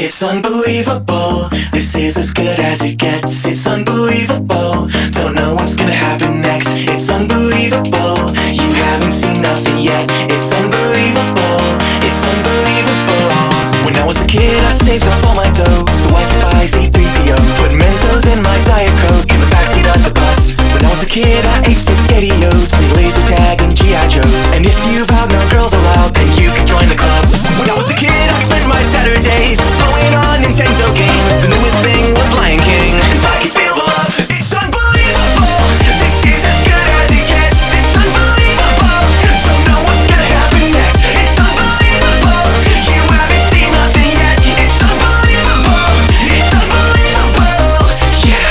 It's unbelievable, this is as good as it gets. It's unbelievable, don't know what's gonna happen next. It's unbelievable, you haven't seen nothing yet. It's unbelievable, it's unbelievable. When I was a kid I saved up all my dough so I could buy C-3PO. Put Mentos in my Diet Coke in the backseat of the bus. When I was a kid I ate SpaghettiOs, played laser tag and G.I. Joes. And if you've out now girls allowed, then you can join the club. When I was a kid I spent my Saturdays going on Nintendo games. The newest thing was Lion King and I can feel the love. It's unbelievable, this is as good as it gets. It's unbelievable, don't know what's gonna happen next. It's unbelievable, you haven't seen nothing yet. It's unbelievable, it's unbelievable, yeah.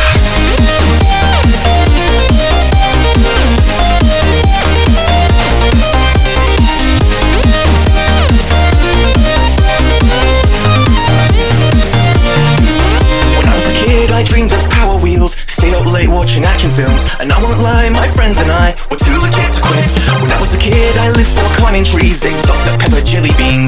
I dreamed of Power Wheels, stayed up late watching action films. And I won't lie, my friends and I were too legit to quit. When I was a kid I lived for climbing trees, ate Dr. Pepper jelly beans.